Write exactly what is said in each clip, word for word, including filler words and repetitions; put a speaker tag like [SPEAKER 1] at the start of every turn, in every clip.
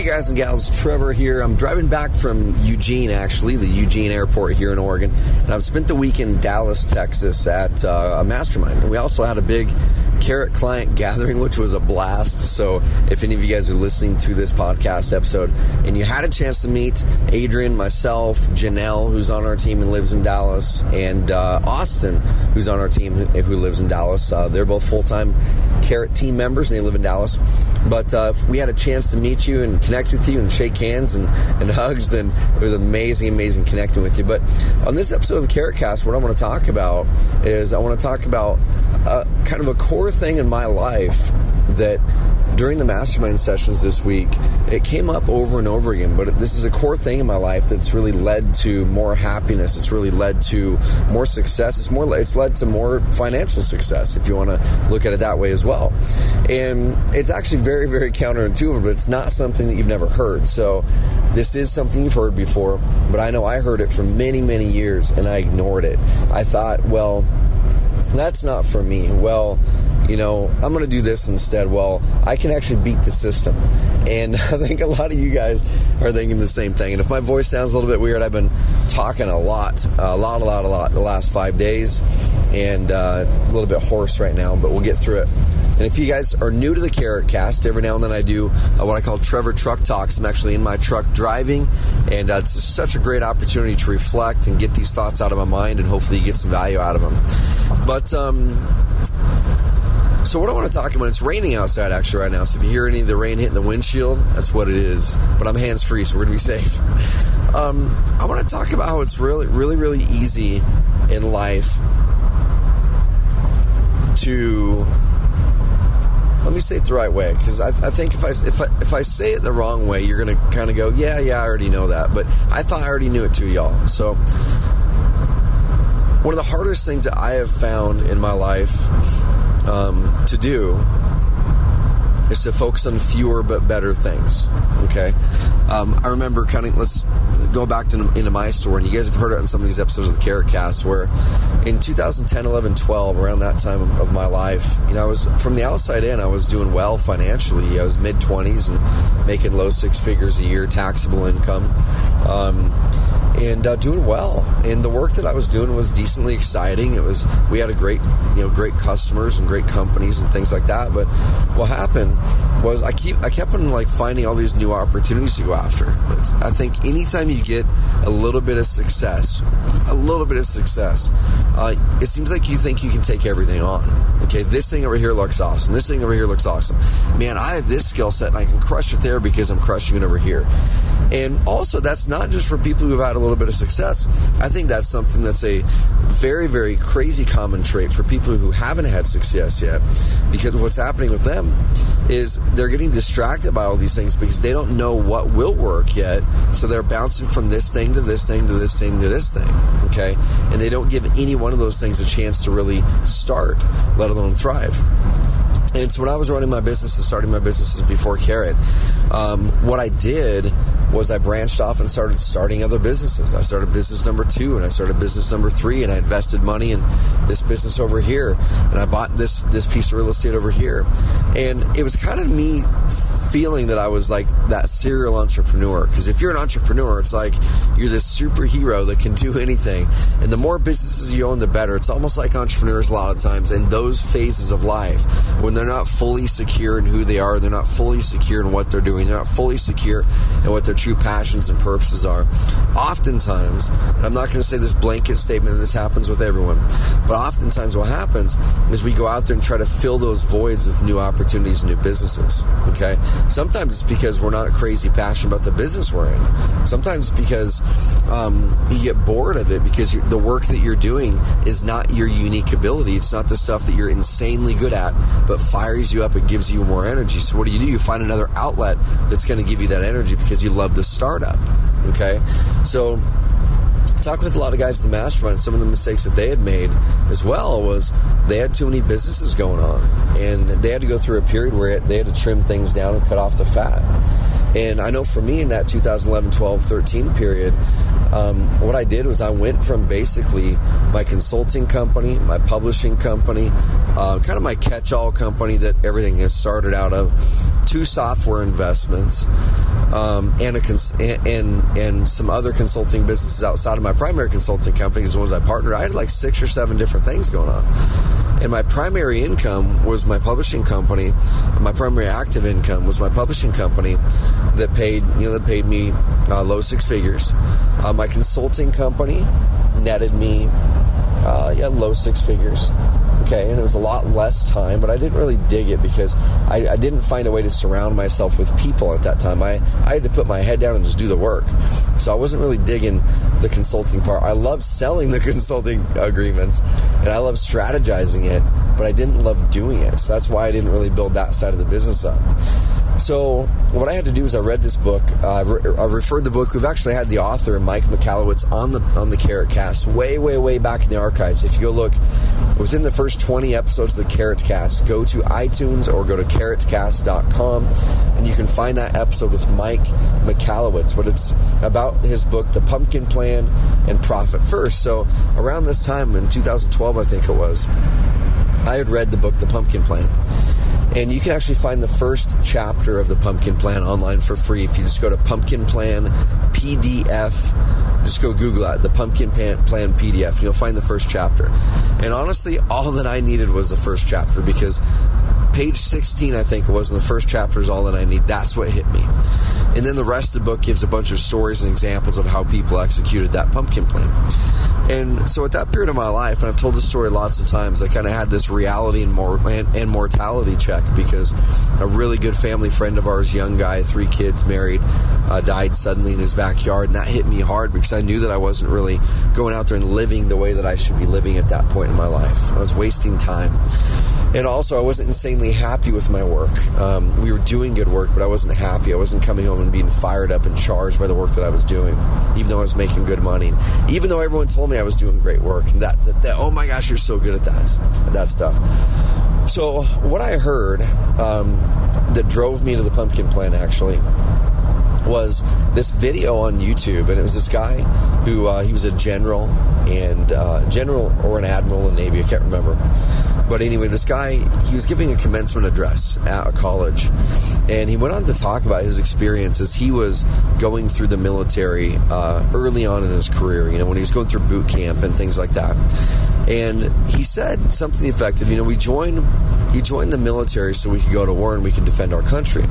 [SPEAKER 1] Hey guys and gals, Trevor here. I'm driving back from Eugene, actually, the Eugene airport here in Oregon. And I've spent the week in Dallas, Texas at uh, a mastermind. And we also had a big Carrot client gathering, which was a blast. So if any of you guys are listening to this podcast episode and you had a chance to meet Adrian, myself, Janelle, who's on our team and lives in Dallas, and uh, Austin, who's on our team who lives in Dallas, uh, they're both full-time Carrot team members and they live in Dallas. But uh, if we had a chance to meet you and connect with you and shake hands and, and hugs, then it was amazing, amazing connecting with you. But on this episode of the Carrot Cast, what I want to talk about is I want to talk about uh, kind of a core thing in my life that during the mastermind sessions this week, it came up over and over again, but this is a core thing in my life that's really led to more happiness. It's really led to more success. It's more, it's led to more financial success, if you want to look at it that way as well. And it's actually very, very counterintuitive, but it's not something that you've never heard. So this is something you've heard before, but I know I heard it for many, many years and I ignored it. I thought, well, that's not for me. Well, you know, I'm going to do this instead. Well, I can actually beat the system. And I think a lot of you guys are thinking the same thing. And if my voice sounds a little bit weird, I've been talking a lot, a lot, a lot, a lot the last five days and uh, a little bit hoarse right now, but we'll get through it. And if you guys are new to the Carrot Cast, every now and then I do uh, what I call Trevor Truck Talks. I'm actually in my truck driving, and uh, it's just such a great opportunity to reflect and get these thoughts out of my mind, and hopefully you get some value out of them. But, um... So what I want to talk about, it's raining outside actually right now, so if you hear any of the rain hitting the windshield, that's what it is. But I'm hands-free, so we're going to be safe. Um, I want to talk about how it's really, really, really easy in life to, let me say it the right way, because I, I think if I, if, I, if I say it the wrong way, you're going to kind of go, yeah, yeah, I already know that. But I thought I already knew it too, y'all. So one of the hardest things that I have found in my life Um, to do is to focus on fewer but better things. Okay, um, I remember kind of, let's go back to into my story, and you guys have heard it in some of these episodes of the Carrot Cast, where in two thousand ten, eleven, twelve, around that time of, of my life, you know, I was, from the outside in, I was doing well financially. I was mid twenties and making low six figures a year, taxable income. Um, And uh, doing well, and the work that I was doing was decently exciting. It was, we had a great, you know, great customers and great companies and things like that. But what happened was I keep, I kept on like finding all these new opportunities to go after. I think anytime you get a little bit of success, a little bit of success, uh, it seems like you think you can take everything on. Okay, this thing over here looks awesome. This thing over here looks awesome. Man, I have this skill set and I can crush it there because I'm crushing it over here. And also, that's not just for people who've had a little bit of success. I think that's something that's a very, very crazy common trait for people who haven't had success yet, because what's happening with them is they're getting distracted by all these things because they don't know what will work yet, so they're bouncing from this thing to this thing to this thing to this thing, okay? And they don't give any one of those things a chance to really start, let alone thrive. And so when I was running my business and starting my businesses before Carrot, um, what I did was I branched off and started starting other businesses. I started business number two, and I started business number three, and I invested money in this business over here, and I bought this this piece of real estate over here. And it was kind of me feeling that I was like that serial entrepreneur, because if you're an entrepreneur, it's like you're this superhero that can do anything, and the more businesses you own, the better. It's almost like entrepreneurs a lot of times in those phases of life when they're not fully secure in who they are, they're not fully secure in what they're doing, they're not fully secure in what their true passions and purposes are. Oftentimes, and I'm not going to say this blanket statement and this happens with everyone, but oftentimes what happens is we go out there and try to fill those voids with new opportunities, new businesses, okay? Sometimes it's because we're not crazy passionate about the business we're in. Sometimes it's because um, you get bored of it because the work that you're doing is not your unique ability. It's not the stuff that you're insanely good at, but fires you up, it gives you more energy. So what do you do? You find another outlet that's going to give you that energy because you love the startup, okay? So talk with a lot of guys in the mastermind. Some of the mistakes that they had made as well was they had too many businesses going on, and they had to go through a period where they had to trim things down and cut off the fat. And I know for me in that two thousand eleven, twelve, thirteen period, um, what I did was I went from basically my consulting company, my publishing company, uh, kind of my catch-all company that everything has started out of, two software investments, um, and, a cons- and, and and some other consulting businesses outside of my primary consulting companies, the ones I partnered. I had like six or seven different things going on. And my primary income was my publishing company. My primary active income was my publishing company that paid, you know, that paid me uh, low six figures. Uh, my consulting company netted me, uh, yeah, low six figures. Okay, and it was a lot less time, but I didn't really dig it because I, I didn't find a way to surround myself with people at that time. I, I had to put my head down and just do the work. So I wasn't really digging the consulting part. I loved selling the consulting agreements, and I loved strategizing it, but I didn't love doing it. So that's why I didn't really build that side of the business up. So what I had to do is I read this book. Uh, I've, re- I've referred the book. We've actually had the author, Mike Michalowicz, on the on the Carrot Cast way, way, way back in the archives. If you go look within the first twenty episodes of the Carrot Cast, go to iTunes or go to carrot cast dot com, and you can find that episode with Mike Michalowicz. But it's about his book, The Pumpkin Plan and Profit First. So around this time in two thousand twelve, I think it was, I had read the book, The Pumpkin Plan. And you can actually find the first chapter of the Pumpkin Plan online for free if you just go to Pumpkin Plan P D F. Just go Google that, the Pumpkin Plan P D F, and you'll find the first chapter. And honestly, all that I needed was the first chapter, because page sixteen, I think it was, in the first chapter is all that I need. That's what hit me. And then the rest of the book gives a bunch of stories and examples of how people executed that pumpkin plan. And so at that period of my life, and I've told this story lots of times, I kind of had this reality and, mor- and, and mortality check, because a really good family friend of ours, young guy, three kids, married, uh, died suddenly in his backyard. And that hit me hard because I knew that I wasn't really going out there and living the way that I should be living at that point in my life. I was wasting time. And also, I wasn't insanely happy with my work. Um, we were doing good work, but I wasn't happy. I wasn't coming home and being fired up and charged by the work that I was doing, even though I was making good money. Even though everyone told me I was doing great work. And that, that, that oh my gosh, you're so good at that, that stuff. So what I heard um, that drove me to the Pumpkin Plan, actually, was this video on YouTube, and it was this guy who uh, he was a general and uh, general or an admiral in the Navy, I can't remember. But anyway, this guy, he was giving a commencement address at a college, and he went on to talk about his experience as he was going through the military uh, early on in his career, you know, when he was going through boot camp and things like that. And he said something effective, you know, we joined, he joined the military so we could go to war and we could defend our country.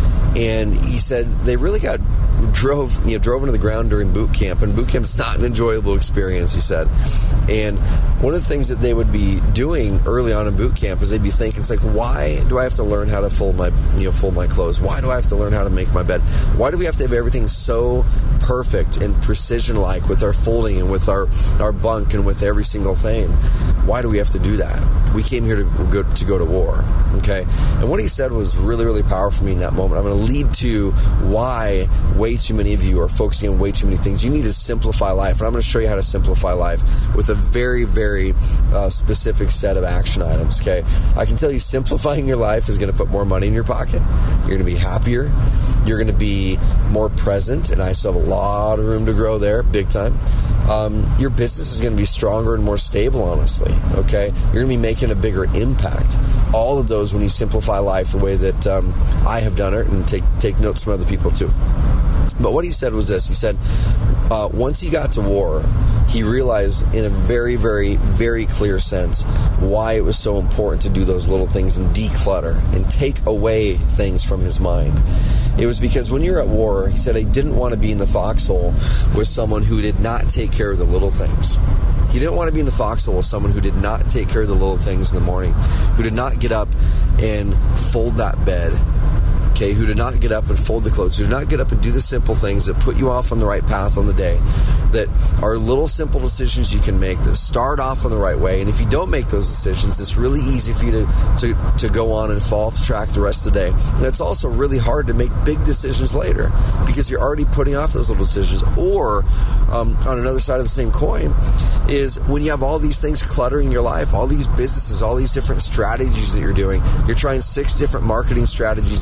[SPEAKER 1] And he said they really got drove, you know, drove into the ground during boot camp, and boot camp's not an enjoyable experience, he said. And one of the things that they would be doing early on in boot camp is they'd be thinking, it's like, why do I have to learn how to fold my, you know, fold my clothes? Why do I have to learn how to make my bed? Why do we have to have everything so perfect and precision-like with our folding and with our, our bunk and with every single thing? Why do we have to do that? We came here to go to, go to war, okay? And what he said was really, really powerful for me in that moment. I'm going to lead to why way too many of you are focusing on way too many things. You need to simplify life, and I'm going to show you how to simplify life with a very, very uh, specific set of action items, okay? I can tell you simplifying your life is going to put more money in your pocket. You're going to be happier. You're going to be more present, and I still have a lot of room to grow there, big time. Um, your business is going to be stronger and more stable, honestly, okay? You're going to be making a bigger impact. All of those when you simplify life the way that um, I have done it, and take, take notes from other people too. But what he said was this. He said, uh, once he got to war, he realized in a very, very, very clear sense why it was so important to do those little things and declutter and take away things from his mind. It was because when you're at war, he said, he didn't want to be in the foxhole with someone who did not take care of the little things. He didn't want to be in the foxhole with someone who did not take care of the little things in the morning, who did not get up and fold that bed, okay, who did not get up and fold the clothes, who did not get up and do the simple things that put you off on the right path on the day, that are little simple decisions you can make that start off on the right way. And if you don't make those decisions, it's really easy for you to, to, to go on and fall off track the rest of the day. And it's also really hard to make big decisions later because you're already putting off those little decisions. Or um, on another side of the same coin is when you have all these things cluttering your life, all these businesses, all these different strategies that you're doing, you're trying six different marketing strategies at once,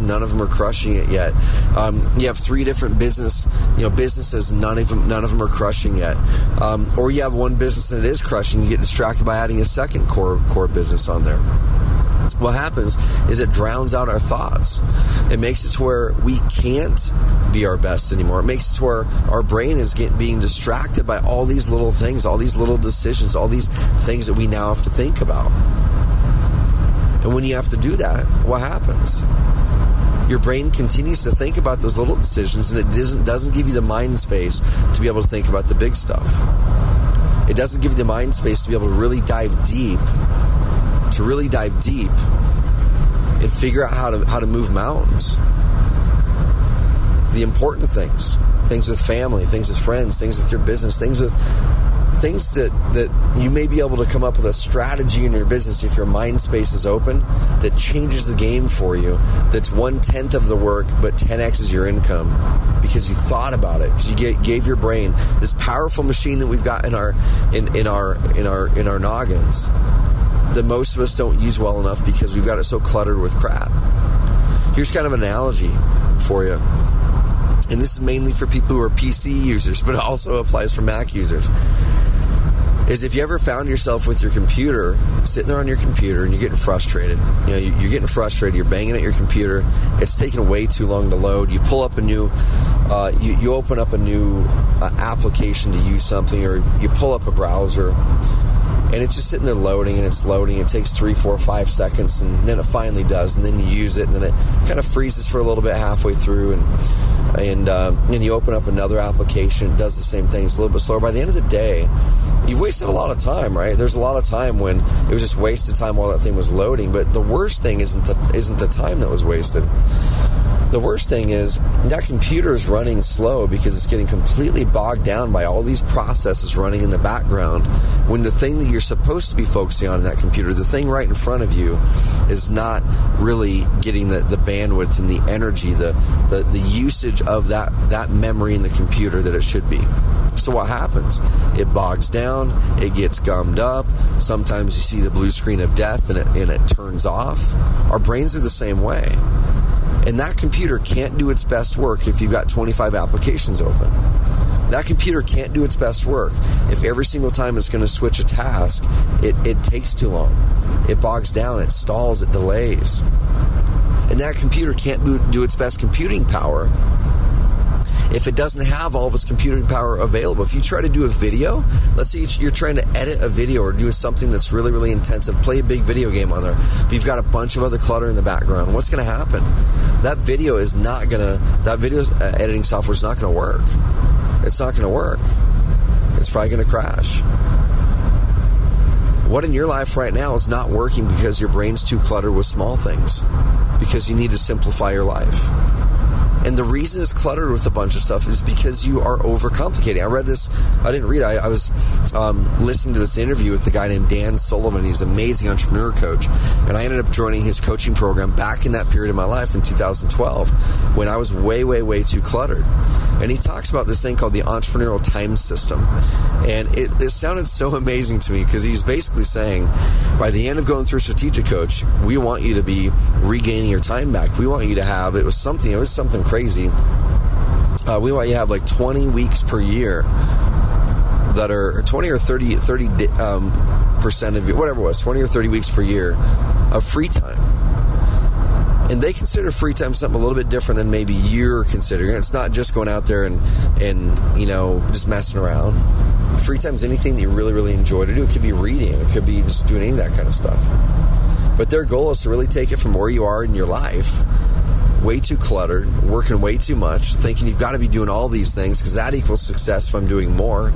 [SPEAKER 1] none of them are crushing it yet. Um, you have three different business, you know, businesses, none of them, none of them are crushing yet. Um, or you have one business that is crushing, you get distracted by adding a second core core business on there. What happens is it drowns out our thoughts. It makes it to where we can't be our best anymore. It makes it to where our brain is get, being distracted by all these little things, all these little decisions, all these things that we now have to think about. And when you have to do that, what happens? Your brain continues to think about those little decisions, and it doesn't, doesn't give you the mind space to be able to think about the big stuff. It doesn't give you the mind space to be able to really dive deep to really dive deep and figure out how to how to move mountains. The important things, things with family, things with friends, things with your business, things with things that, that you may be able to come up with a strategy in your business if your mind space is open that changes the game for you, that's one-tenth of the work but ten x is your income because you thought about it, because you gave, gave your brain this powerful machine that we've got in our in, in our in our in our noggins that most of us don't use well enough because we've got it so cluttered with crap. Here's kind of an analogy for you. And this is mainly for people who are P C users, but it also applies for Mac users. Is if you ever found yourself with your computer, sitting there on your computer, and you're getting frustrated. You know, you're getting frustrated, you're banging at your computer, it's taking way too long to load. You pull up a new, uh, you, you open up a new uh, application to use something, or you pull up a browser, and it's just sitting there loading, and it's loading. It takes three, four, five seconds, and then it finally does, and then you use it, and then it kind of freezes for a little bit halfway through, and and um, and you open up another application, it does the same thing. It's a little bit slower. By the end of the day, you've wasted a lot of time, right? There's a lot of time when it was just wasted time while that thing was loading. But the worst thing isn't the isn't the time that was wasted. The worst thing is that computer is running slow because it's getting completely bogged down by all these processes running in the background, when the thing that you're supposed to be focusing on in that computer, the thing right in front of you, is not really getting the, the bandwidth and the energy, the, the, the usage of that, that memory in the computer that it should be. So what happens? It bogs down, it gets gummed up, sometimes you see the blue screen of death and it, and it turns off. Our brains are the same way. And that computer can't do its best work if you've got twenty-five applications open. That computer can't do its best work if every single time it's going to switch a task, it, it takes too long. It bogs down, it stalls, it delays. And that computer can't do, do its best computing power if it doesn't have all of its computing power available. If you try to do a video, let's say you're trying to edit a video or do something that's really, really intensive, play a big video game on there, but you've got a bunch of other clutter in the background, what's going to happen? That video is not going to, that video editing software is not going to work. It's not going to work. It's probably going to crash. What in your life right now is not working because your brain's too cluttered with small things, because you need to simplify your life. And the reason it's cluttered with a bunch of stuff is because you are overcomplicating. I read this, I didn't read it, I, I was um, listening to this interview with a guy named Dan Sullivan. He's an amazing entrepreneur coach. And I ended up joining his coaching program back in that period of my life in two thousand twelve, when I was way, way, way too cluttered. And he talks about this thing called the entrepreneurial time system. And it, it sounded so amazing to me, because he's basically saying, by the end of going through Strategic Coach, we want you to be regaining your time back. We want you to have, it was something, it was something crazy. Crazy. Uh, we want you to have like twenty weeks per year that are twenty or thirty, thirty um, percent of you, whatever it was, twenty or thirty weeks per year of free time. And they consider free time something a little bit different than maybe you're considering. It's not just going out there and, and you know, just messing around. Free time is anything that you really, really enjoy to do. It could be reading. It could be just doing any of that kind of stuff. But their goal is to really take it from where you are in your life, way too cluttered, working way too much, thinking you've got to be doing all these things because that equals success if I'm doing more.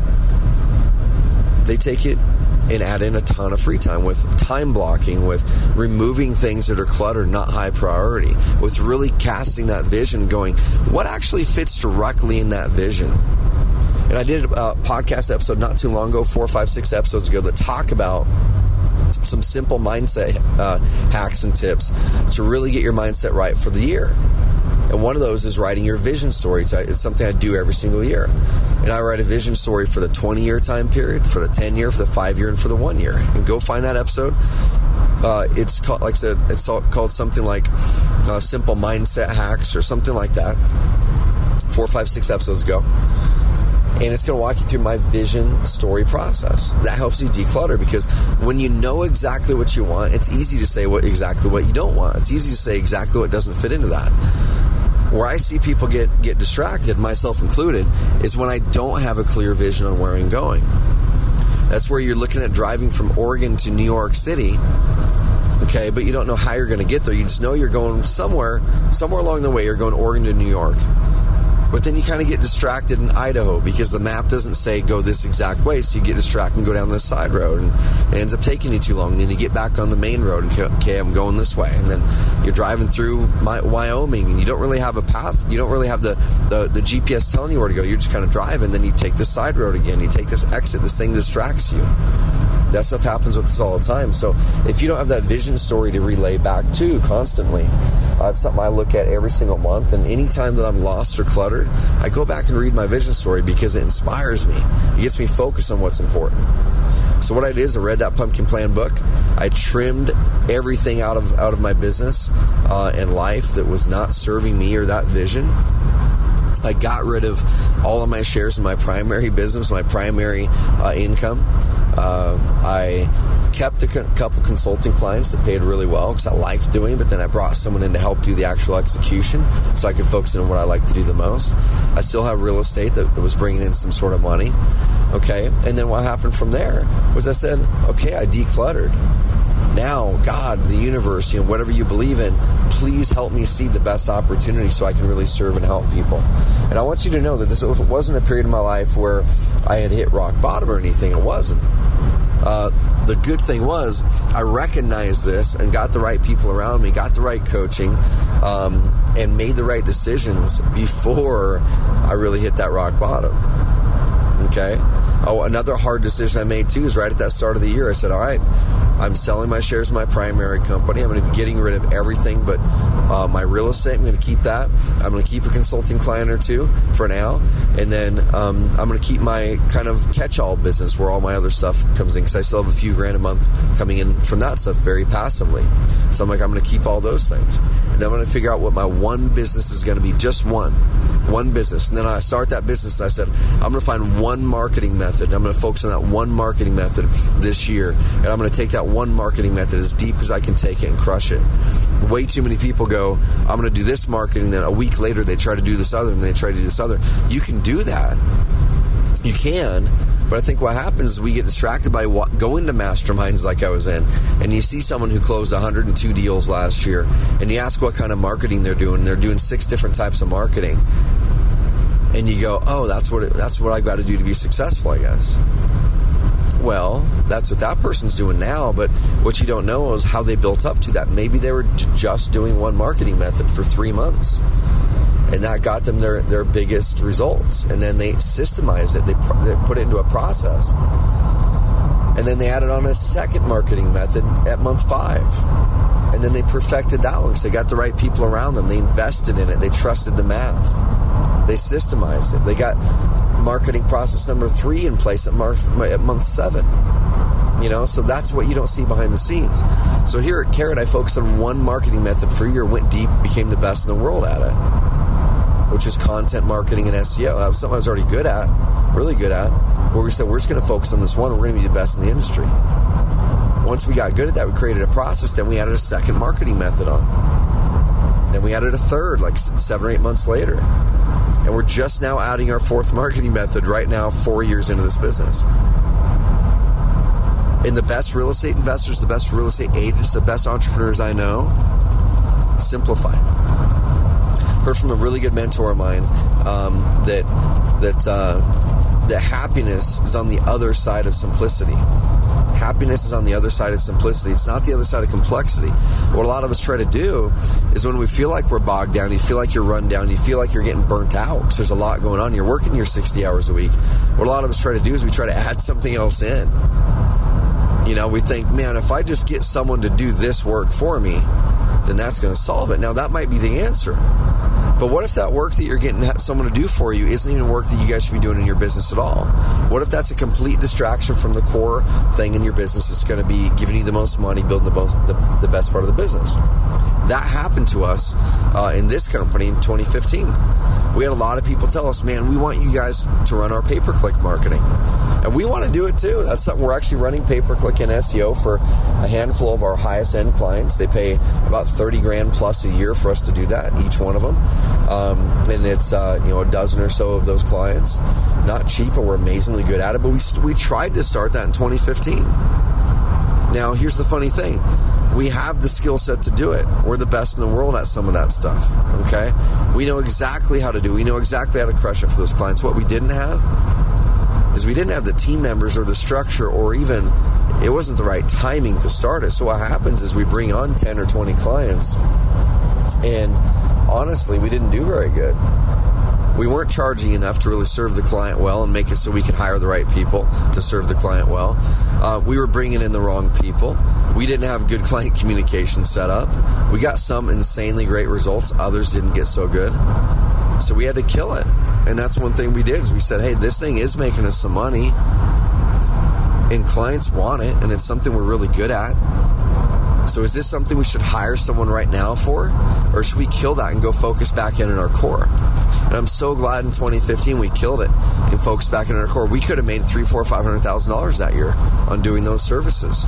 [SPEAKER 1] They take it and add in a ton of free time with time blocking, with removing things that are cluttered, not high priority, with really casting that vision, going, what actually fits directly in that vision? And I did a podcast episode not too long ago, four, five, six episodes ago, that talk about some simple mindset uh, hacks and tips to really get your mindset right for the year. And one of those is writing your vision story. It's, it's something I do every single year. And I write a vision story for the twenty-year time period, for the ten-year, for the five-year, and for the one-year. And go find that episode. Uh, it's called, like I said, it's called something like uh, Simple Mindset Hacks or something like that. Four, five, six episodes ago. And it's going to walk you through my vision story process. That helps you declutter, because when you know exactly what you want, it's easy to say what exactly what you don't want. It's easy to say exactly what doesn't fit into that. Where I see people get, get distracted, myself included, is when I don't have a clear vision on where I'm going. That's where you're looking at driving from Oregon to New York City, okay, but you don't know how you're going to get there. You just know you're going somewhere, somewhere along the way, you're going Oregon to New York. But then you kind of get distracted in Idaho because the map doesn't say go this exact way, so you get distracted and go down this side road, and it ends up taking you too long. And then you get back on the main road and go, okay, I'm going this way. And then you're driving through my, Wyoming, and you don't really have a path. You don't really have the, the, the G P S telling you where to go. You're just kind of driving. Then you take this side road again. You take this exit. This thing distracts you. That stuff happens with us all the time. So if you don't have that vision story to relay back to constantly, uh, it's something I look at every single month. And anytime that I'm lost or cluttered, I go back and read my vision story because it inspires me. It gets me focused on what's important. So what I did is I read that Pumpkin Plan book. I trimmed everything out of out of my business uh, and life that was not serving me or that vision. I got rid of all of my shares in my primary business, my primary uh, income. Uh, I kept a co- couple consulting clients that paid really well because I liked doing it, but then I brought someone in to help do the actual execution so I could focus on what I like to do the most. I still have real estate that, that was bringing in some sort of money. Okay, and then what happened from there was I said, okay, I decluttered. Now, God, the universe, you know, whatever you believe in, please help me see the best opportunity so I can really serve and help people. And I want you to know that this wasn't a period in my life where I had hit rock bottom or anything. It wasn't. Uh, the good thing was I recognized this and got the right people around me, got the right coaching, um, and made the right decisions before I really hit that rock bottom. Okay? Oh, another hard decision I made too is right at that start of the year. I said, all right, I'm selling my shares in my primary company. I'm going to be getting rid of everything but uh, my real estate. I'm going to keep that. I'm going to keep a consulting client or two for now. And then um, I'm going to keep my kind of catch-all business where all my other stuff comes in, because I still have a few grand a month coming in from that stuff very passively. So I'm like, I'm going to keep all those things. And then I'm going to figure out what my one business is going to be, just one. One business. And then I start that business and I said, I'm going to find one marketing method. I'm going to focus on that one marketing method this year. And I'm going to take that one marketing method as deep as I can take it and crush it. Way too many people go, I'm going to do this marketing, then a week later they try to do this other, and they try to do this other. You can do that. You can. But I think what happens is we get distracted by going to masterminds like I was in, and you see someone who closed one hundred two deals last year, and you ask what kind of marketing they're doing. They're doing six different types of marketing. And you go, oh, that's what it, that's what I've got to do to be successful, I guess. Well, that's what that person's doing now, but what you don't know is how they built up to that. Maybe they were just doing one marketing method for three months. And that got them their, their biggest results. And then they systemized it. They, they put it into a process. And then they added on a second marketing method at month five. And then they perfected that one because they got the right people around them. They invested in it. They trusted the math. They systemized it. They got marketing process number three in place at, month, at month seven. You know, so that's what you don't see behind the scenes. So here at Carrot, I focused on one marketing method for a year, went deep, became the best in the world at it, which is content marketing and S E O. That was something I was already good at, really good at, where we said, we're just going to focus on this one, we're going to be the best in the industry. Once we got good at that, we created a process, then we added a second marketing method on. Then we added a third, like seven or eight months later. And we're just now adding our fourth marketing method right now, four years into this business. And the best real estate investors, the best real estate agents, the best entrepreneurs I know, simplify. Heard from a really good mentor of mine um, that that uh, that happiness is on the other side of simplicity. Happiness is on the other side of simplicity. It's not the other side of complexity. What a lot of us try to do is when we feel like we're bogged down, you feel like you're run down, you feel like you're getting burnt out because there's a lot going on. You're working your sixty hours a week. What a lot of us try to do is we try to add something else in. You know, we think, man, if I just get someone to do this work for me, then that's going to solve it. Now, that might be the answer. But what if that work that you're getting someone to do for you isn't even work that you guys should be doing in your business at all? What if that's a complete distraction from the core thing in your business that's going to be giving you the most money, building the, most, the, the best part of the business? That happened to us uh, in this company in twenty fifteen. We had a lot of people tell us, man, we want you guys to run our pay-per-click marketing. And we want to do it too. That's something we're actually running pay-per-click and S E O for a handful of our highest end clients. They pay about thirty grand plus a year for us to do that, each one of them. Um, and it's uh, you know a dozen or so of those clients. Not cheap, but we're amazingly good at it. But we we tried to start that in twenty fifteen. Now, here's the funny thing. We have the skill set to do it. We're the best in the world at some of that stuff, okay? We know exactly how to do it. We know exactly how to crush it for those clients. What we didn't have is we didn't have the team members or the structure, or even it wasn't the right timing to start it. So what happens is we bring on ten or twenty clients, and honestly, we didn't do very good. We weren't charging enough to really serve the client well and make it so we could hire the right people to serve the client well. Uh, we were bringing in the wrong people. We didn't have good client communication set up. We got some insanely great results. Others didn't get so good. So we had to kill it. And that's one thing we did is we said, hey, this thing is making us some money. And clients want it. And it's something we're really good at. So is this something we should hire someone right now for? Or should we kill that and go focus back in on our core? And I'm so glad in twenty fifteen we killed it and focused back in our core. We could have made three, four, five hundred thousand dollars that year on doing those services.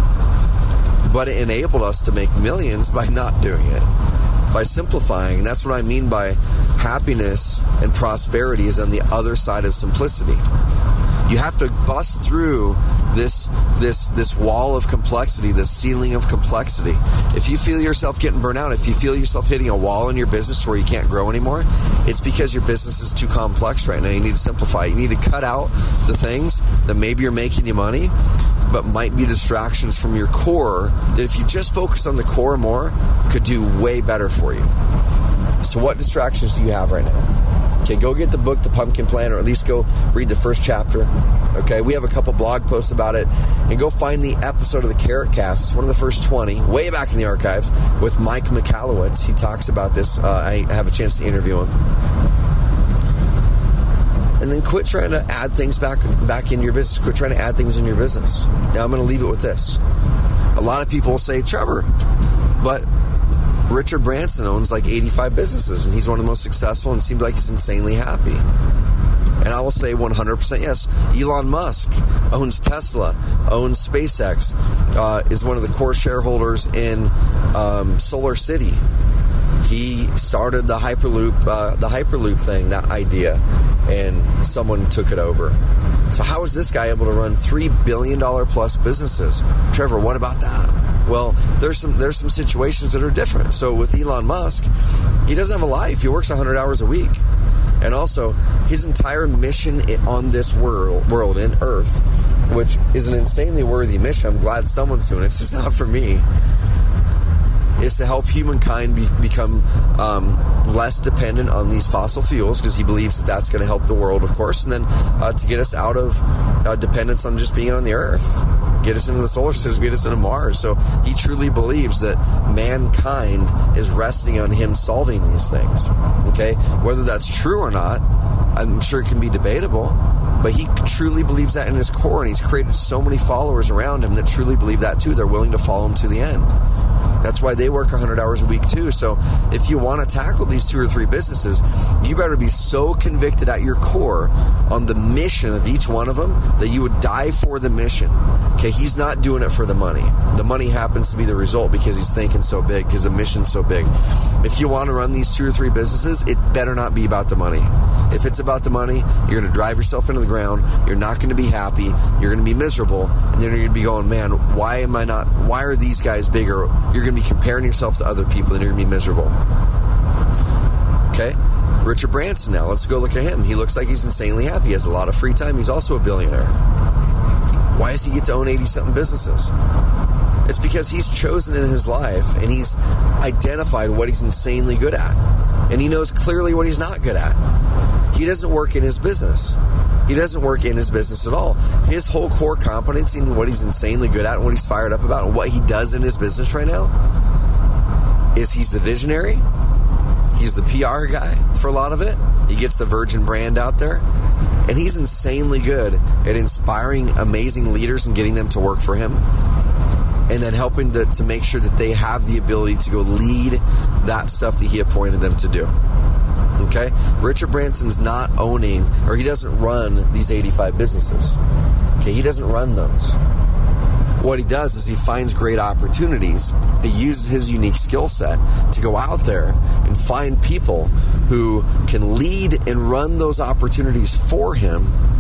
[SPEAKER 1] But it enabled us to make millions by not doing it, by simplifying. And that's what I mean by happiness and prosperity is on the other side of simplicity. You have to bust through this this this wall of complexity, this ceiling of complexity. If you feel yourself getting burnt out, if you feel yourself hitting a wall in your business where you can't grow anymore, it's because your business is too complex right now. You need to simplify. You need to cut out the things that maybe are making you money, but might be distractions from your core that if you just focus on the core more, could do way better for you. So what distractions do you have right now? Okay, go get the book, The Pumpkin Plan, or at least go read the first chapter. Okay, we have a couple blog posts about it. And go find the episode of the Carrot Cast. It's one of the first twenty, way back in the archives, with Mike Michalowicz. He talks about this. Uh, I have a chance to interview him. And then quit trying to add things back, back into your business. Quit trying to add things in your business. Now I'm going to leave it with this. A lot of people will say, Trevor, but Richard Branson owns like eighty-five businesses, and he's one of the most successful and seems like he's insanely happy. And I will say one hundred percent yes. Elon Musk owns Tesla, owns SpaceX, uh, is one of the core shareholders in um, Solar City. He started the Hyperloop, uh, the Hyperloop thing, that idea, and someone took it over. So how is this guy able to run three billion dollars plus businesses? Trevor, what about that? Well, there's some there's some situations that are different. So with Elon Musk, he doesn't have a life. He works one hundred hours a week. And also, his entire mission on this world, world in Earth, which is an insanely worthy mission. I'm glad someone's doing it. It's just not for me. Is to help humankind be, become um, less dependent on these fossil fuels, because he believes that that's going to help the world, of course, and then uh, to get us out of uh, dependence on just being on the Earth, get us into the solar system, get us into Mars. So he truly believes that mankind is resting on him solving these things. Okay, whether that's true or not, I'm sure it can be debatable. But he truly believes that in his core, and he's created so many followers around him that truly believe that too. They're willing to follow him to the end. That's why they work one hundred hours a week too. So if you want to tackle these two or three businesses, you better be so convicted at your core on the mission of each one of them that you would die for the mission. Okay, he's not doing it for the money. The money happens to be the result because he's thinking so big, because the mission's so big. If you want to run these two or three businesses, it better not be about the money. If it's about the money, you're going to drive yourself into the ground. You're not going to be happy. You're going to be miserable. And then you're going to be going, man, why am I not, why are these guys bigger? You're going to be comparing yourself to other people, and you're going to be miserable. Okay? Richard Branson now. Let's go look at him. He looks like he's insanely happy. He has a lot of free time. He's also a billionaire. Why does he get to own eighty-something businesses? It's because he's chosen in his life, and he's identified what he's insanely good at. And he knows clearly what he's not good at. He doesn't work in his business. He doesn't work in his business at all. His whole core competency and what he's insanely good at and what he's fired up about and what he does in his business right now is he's the visionary, He's the P R guy for a lot of it. He gets the Virgin brand out there. And he's insanely good at inspiring amazing leaders and getting them to work for him. And then helping to, to make sure that they have the ability to go lead that stuff that he appointed them to do. Okay? Richard Branson's not owning, or he doesn't run these eighty-five businesses. Okay? He doesn't run those. What he does is he finds great opportunities. He uses his unique skill set to go out there and find people who can lead and run those opportunities for him